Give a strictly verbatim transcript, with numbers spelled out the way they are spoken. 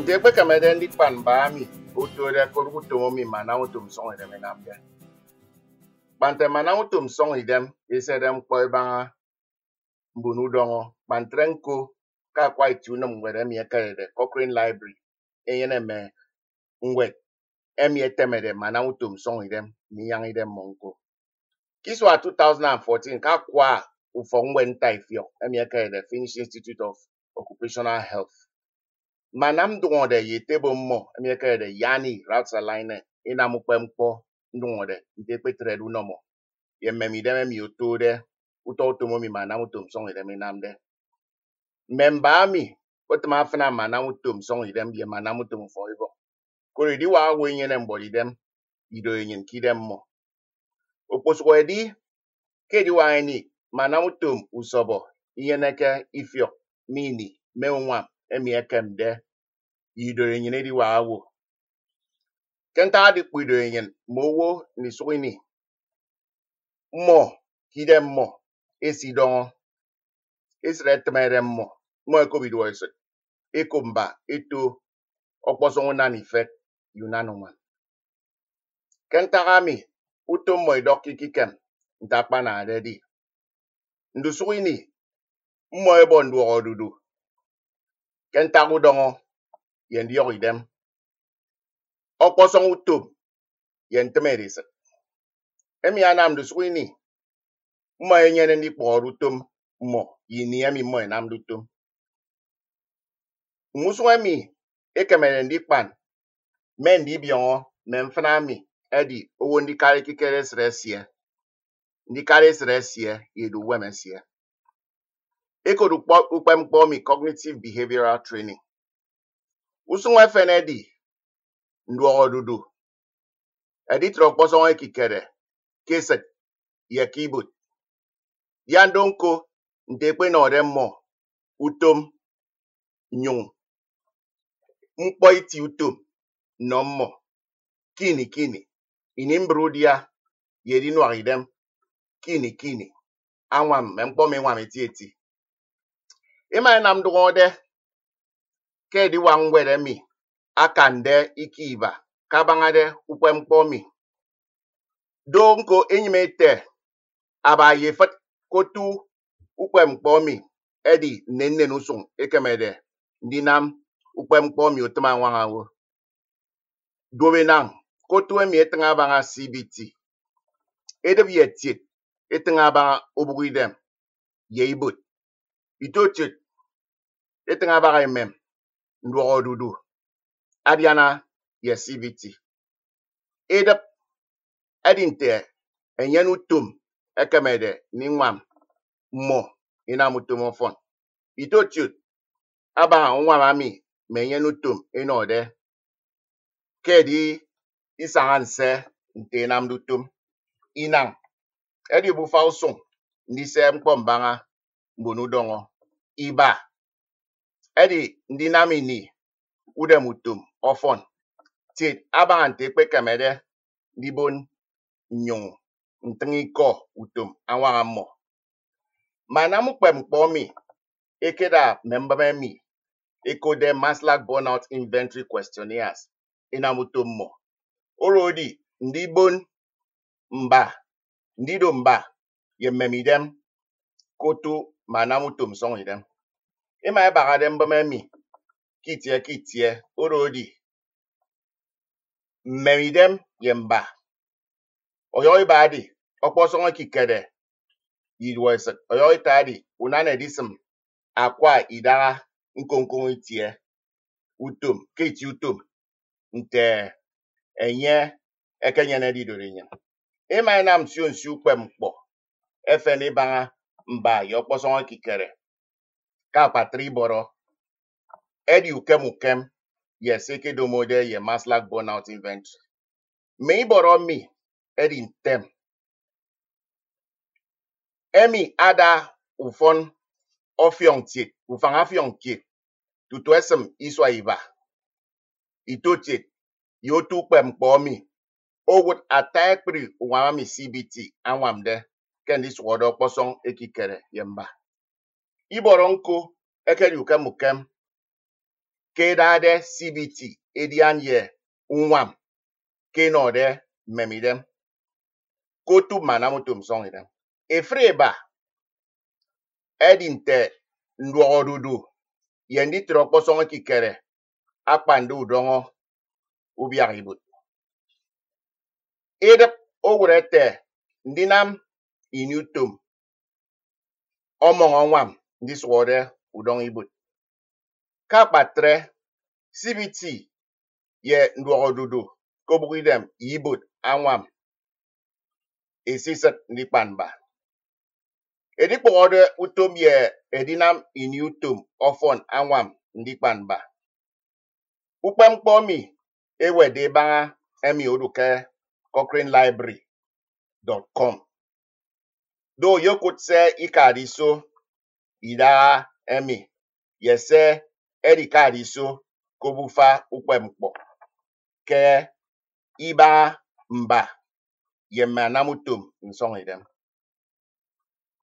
Ndekwe kameden di pan bami utore koruto mi mana utum song idem namde. Bante mana utum song idem isedem koi banga mbunu dongo bantrenko ka kwa itunum were mi ekerede Cochrane Library enyene me ngwet emi etemede mana utum song idem ni yang idem monko. Kiswa two thousand fourteen ka kwa ufongwe nta ifyo emi ekerede Finnish Institute of Occupational Health. Manam dungo de yetebo mo emi ekerede yani routes aligner ina mukpempo dungo de ntepe tredu nomo. Ye memi dem mi otode uto utomo mi mana utum song idem inamde. Memba mi otama afina mana utum song idem ye mana utum forever. Kore di wa wenye ne mbodi dem ido yenyen kidem mo. Oposwo edi ke di wa ni mana utum usobo iyeneke ifyo mini meunwa emi ekemde ido yenyen di wa awo. Kenta adi ku ido yenyen mowo ni swini mo kidem mo esi dongo esre temere mo mo eko bido ese eko mba eto okposo na ni fe yunano man. Kenta gami uto mo idoki kikem ntakpa na adedi. Ndu swini mo ebo ndu odudu. Kenta gudongo yendi yoridem. Okposo uto yentemere ese. Emi anam ndu swini mo enyene ndi porutum mo yini emi mo enam dutum. Musu emi ekemere ndi pan men di biongo men fnami edi owo ndi kare kikere sresie. Ndi kare sresie yedu wemesie. Eko du ukpem mi cognitive behavioral training. Usu wefene di ndu odudu. Edi trokposo ekikere keset ye keyboard. Yandonko ntekwe na oremo utom nyung mkpo iti utom no mo kini kini inimbrudia yedi noaridem kini kini anwam memkpo me nwam eti eti. Ima enam dugode ke di wangwere mi akande ikiba kabangade ukwe mkpo mi. Donko enyimete aba yefat kotu ukwe mkpo mi edi nenne nusung ekemede ndinam ukwe mkpo mi otama wangawo. Dobe nang kotu emi etenga banga C B T. Edebi etit etenga banga obuguidem ye ibot. Itotit etenga banga emem ndu odudu adiana ye C B T. Edep edinte enyen utum ekemede ningwam mo inamutumofon. Itotit aba unwam ami menyen utum inode kedi isanganse nte namdutum inang edi bufa usung ndise mkpo mbanga mbunu dongo iba edi ndinami ni udem utum ofon tit abangante kwe kemede dibon nyung ntingiko utum anwamo. Mana mukpe mkpo mi ekeda membame mi ekode Maslach Burnout Inventory Questionnaires inamutum mo. Orodi ndibon mba ndido mba ye memidem kotu mana mutum song idem. Ima ebagade mbame mi kitie kitie orodi memidem ye mba. Oyo ibadi okposongo kikede yidwese oyo itadi unane disim akwa idara nkonkon itie utum kiti utum nte enye ekenyene di dorenyen. Ima enam siyo nsi ukpe mkpo efene banga mba yokposongo kikere ka patri boro edi ukem ukem ye seke domode ye Maslach Burnout Inventory. Me iboro mi edi ntem. Emi ada ufon ofiong tit, ufang afiong kit, tutu esem iswa iba. Itotit, yotu ukpe mkpo mi, ogut atakpri uwami C B T anwamde, kendi swodo posong ekikere yemba. Iboronko ekeri ukem ukem, kedade C B T edian ye unwam ke no de memidem kotu manamutum song idem efreba edinte nduodudu yendi trokpo song kikere akpande udongo ubiak ibut edep owurete ndinam inutum omong onwam ndi swode udong ibut ka patre C B T ye nduodudu kobugidem ibut anwam esiset nipanba edikpode utom ye edinam inutum ofon anwam ndikpanba ukpem kpomi ewede banga emi oduke cochrane library dot com do yokut se ikadiso ida emi yese erikadiso kobufa ukpem kpo ke iba mba yemanamutum nsong idem